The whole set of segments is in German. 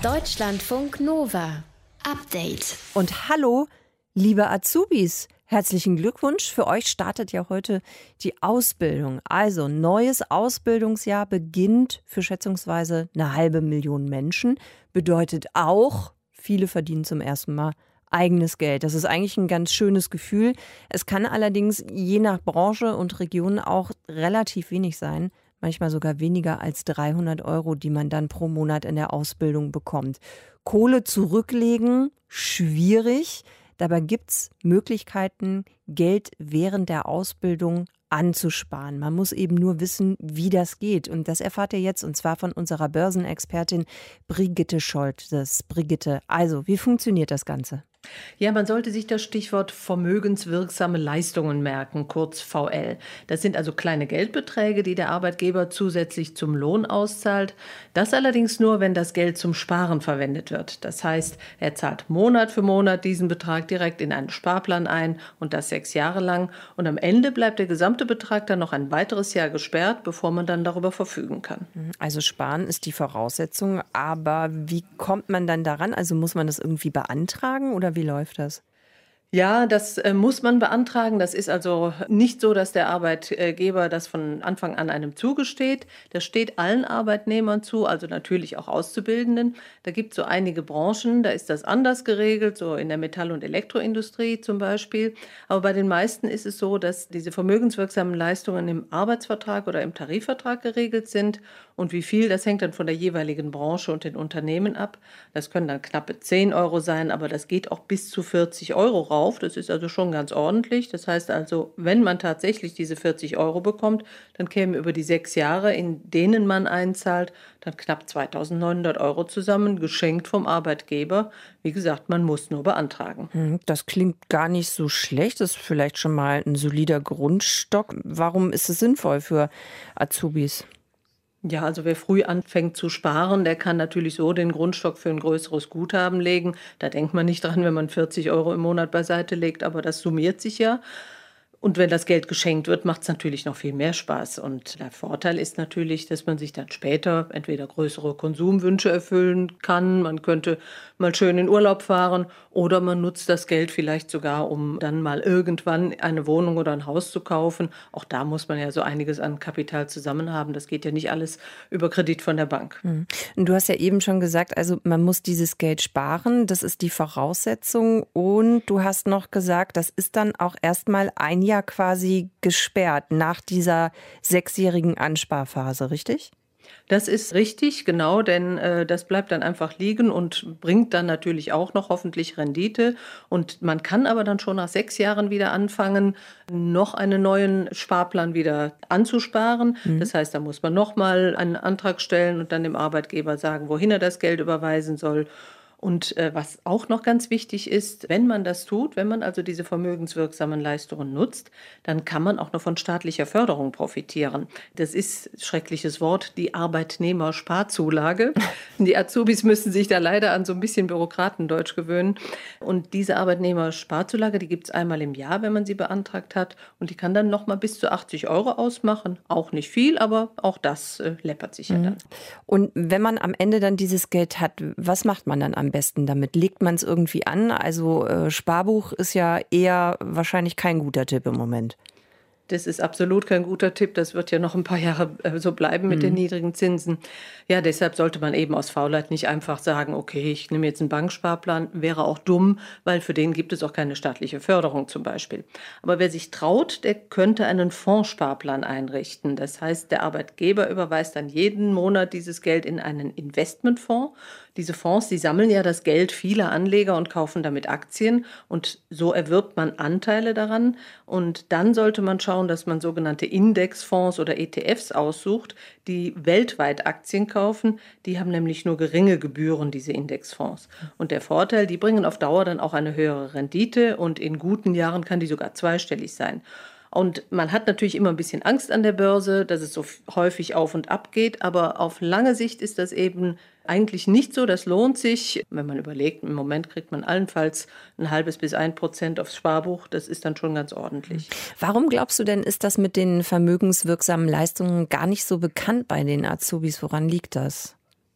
Deutschlandfunk Nova. Update. Und hallo, liebe Azubis. Herzlichen Glückwunsch. Für euch startet ja heute die Ausbildung. Also neues Ausbildungsjahr beginnt für schätzungsweise 500.000 Menschen. Bedeutet auch, viele verdienen zum ersten Mal eigenes Geld. Das ist eigentlich ein ganz schönes Gefühl. Es kann allerdings je nach Branche und Region auch relativ wenig sein. Manchmal sogar weniger als 300 €, die man dann pro Monat in der Ausbildung bekommt. Kohle zurücklegen, schwierig. Dabei gibt es Möglichkeiten, Geld während der Ausbildung anzusparen. Man muss eben nur wissen, wie das geht. Und das erfahrt ihr jetzt, und zwar von unserer Börsenexpertin Brigitte Scholtes. Brigitte, also, wie funktioniert das Ganze? Ja, man sollte sich das Stichwort vermögenswirksame Leistungen merken, kurz VL. Das sind also kleine Geldbeträge, die der Arbeitgeber zusätzlich zum Lohn auszahlt. Das allerdings nur, wenn das Geld zum Sparen verwendet wird. Das heißt, er zahlt Monat für Monat diesen Betrag direkt in einen Sparplan ein und das 6 Jahre lang. Und am Ende bleibt der gesamte Betrag dann noch ein weiteres Jahr gesperrt, bevor man dann darüber verfügen kann. Also sparen ist die Voraussetzung, aber wie kommt man dann daran? Also muss man das irgendwie beantragen oder wie läuft das? Ja, das muss man beantragen. Das ist also nicht so, dass der Arbeitgeber das von Anfang an einem zugesteht. Das steht allen Arbeitnehmern zu, also natürlich auch Auszubildenden. Da gibt es so einige Branchen, da ist das anders geregelt, so in der Metall- und Elektroindustrie zum Beispiel. Aber bei den meisten ist es so, dass diese vermögenswirksamen Leistungen im Arbeitsvertrag oder im Tarifvertrag geregelt sind. Und wie viel, das hängt dann von der jeweiligen Branche und den Unternehmen ab. Das können dann knappe 10 € sein, aber das geht auch bis zu 40 € rauf. Das ist also schon ganz ordentlich. Das heißt also, wenn man tatsächlich diese 40 € bekommt, dann kämen über die 6 Jahre, in denen man einzahlt, dann knapp 2.900 € zusammen, geschenkt vom Arbeitgeber. Wie gesagt, man muss nur beantragen. Das klingt gar nicht so schlecht. Das ist vielleicht schon mal ein solider Grundstock. Warum ist es sinnvoll für Azubis? Ja, also wer früh anfängt zu sparen, der kann natürlich so den Grundstock für ein größeres Guthaben legen. Da denkt man nicht dran, wenn man 40 € im Monat beiseite legt, aber das summiert sich ja. Und wenn das Geld geschenkt wird, macht es natürlich noch viel mehr Spaß. Und der Vorteil ist natürlich, dass man sich dann später entweder größere Konsumwünsche erfüllen kann. Man könnte mal schön in Urlaub fahren oder man nutzt das Geld vielleicht sogar, um dann mal irgendwann eine Wohnung oder ein Haus zu kaufen. Auch da muss man ja so einiges an Kapital zusammen haben. Das geht ja nicht alles über Kredit von der Bank. Und du hast ja eben schon gesagt, also man muss dieses Geld sparen. Das ist die Voraussetzung. Und du hast noch gesagt, das ist dann auch erstmal ein Jahr quasi gesperrt nach dieser 6-jährigen Ansparphase, richtig? Das ist richtig, genau, denn das bleibt dann einfach liegen und bringt dann natürlich auch noch hoffentlich Rendite. Und man kann aber dann schon nach 6 Jahren wieder anfangen, noch einen neuen Sparplan wieder anzusparen. Das heißt, da muss man nochmal einen Antrag stellen und dann dem Arbeitgeber sagen, wohin er das Geld überweisen soll. Und was auch noch ganz wichtig ist, wenn man das tut, wenn man also diese vermögenswirksamen Leistungen nutzt, dann kann man auch noch von staatlicher Förderung profitieren. Das ist, schreckliches Wort, die Arbeitnehmersparzulage. Die Azubis müssen sich da leider an so ein bisschen Bürokratendeutsch gewöhnen. Und diese Arbeitnehmersparzulage, die gibt es einmal im Jahr, wenn man sie beantragt hat. Und die kann dann nochmal bis zu 80 € ausmachen. Auch nicht viel, aber auch das läppert sich ja dann. Und wenn man am Ende dann dieses Geld hat, was macht man dann am besten damit? Legt man es irgendwie an? Also Sparbuch ist ja eher wahrscheinlich kein guter Tipp im Moment. Das ist absolut kein guter Tipp. Das wird ja noch ein paar Jahre so bleiben mit den niedrigen Zinsen. Ja, deshalb sollte man eben aus Faulheit nicht einfach sagen, okay, ich nehme jetzt einen Banksparplan. Wäre auch dumm, weil für den gibt es auch keine staatliche Förderung zum Beispiel. Aber wer sich traut, der könnte einen Fondssparplan einrichten. Das heißt, der Arbeitgeber überweist dann jeden Monat dieses Geld in einen Investmentfonds. Diese Fonds, die sammeln ja das Geld vieler Anleger und kaufen damit Aktien. Und so erwirbt man Anteile daran. Und dann sollte man schauen, dass man sogenannte Indexfonds oder ETFs aussucht, die weltweit Aktien kaufen. Die haben nämlich nur geringe Gebühren, diese Indexfonds. Und der Vorteil, die bringen auf Dauer dann auch eine höhere Rendite und in guten Jahren kann die sogar zweistellig sein. Und man hat natürlich immer ein bisschen Angst an der Börse, dass es so häufig auf und ab geht, aber auf lange Sicht ist das eben eigentlich nicht so. Das lohnt sich, wenn man überlegt, im Moment kriegt man allenfalls 0,5 bis 1% aufs Sparbuch. Das ist dann schon ganz ordentlich. Warum glaubst du denn, ist das mit den vermögenswirksamen Leistungen gar nicht so bekannt bei den Azubis? Woran liegt das?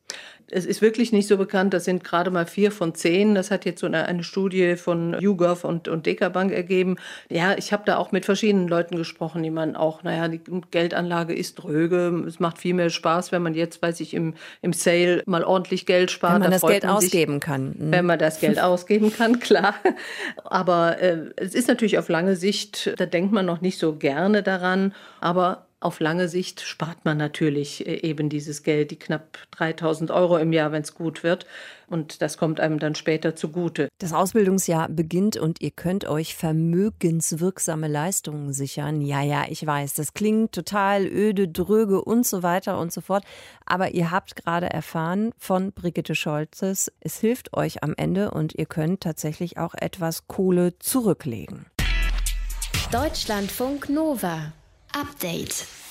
es ist wirklich nicht so bekannt, das sind gerade mal 4 von 10. Das hat jetzt so eine Studie von YouGov und Dekabank ergeben. Ja, ich habe da auch mit verschiedenen Leuten gesprochen, die man auch, die Geldanlage ist dröge, es macht viel mehr Spaß, wenn man jetzt, im Sale mal ordentlich Geld spart. Wenn man das Geld ausgeben kann. Wenn man das Geld ausgeben kann, klar. Aber es ist natürlich auf lange Sicht, da denkt man noch nicht so gerne daran, aber auf lange Sicht spart man natürlich eben dieses Geld, die knapp 3.000 € im Jahr, wenn es gut wird. Und das kommt einem dann später zugute. Das Ausbildungsjahr beginnt und ihr könnt euch vermögenswirksame Leistungen sichern. Ja, ich weiß, das klingt total öde, dröge und so weiter und so fort. Aber ihr habt gerade erfahren von Brigitte Scholzes, es hilft euch am Ende und ihr könnt tatsächlich auch etwas Kohle zurücklegen. Deutschlandfunk Nova. Update.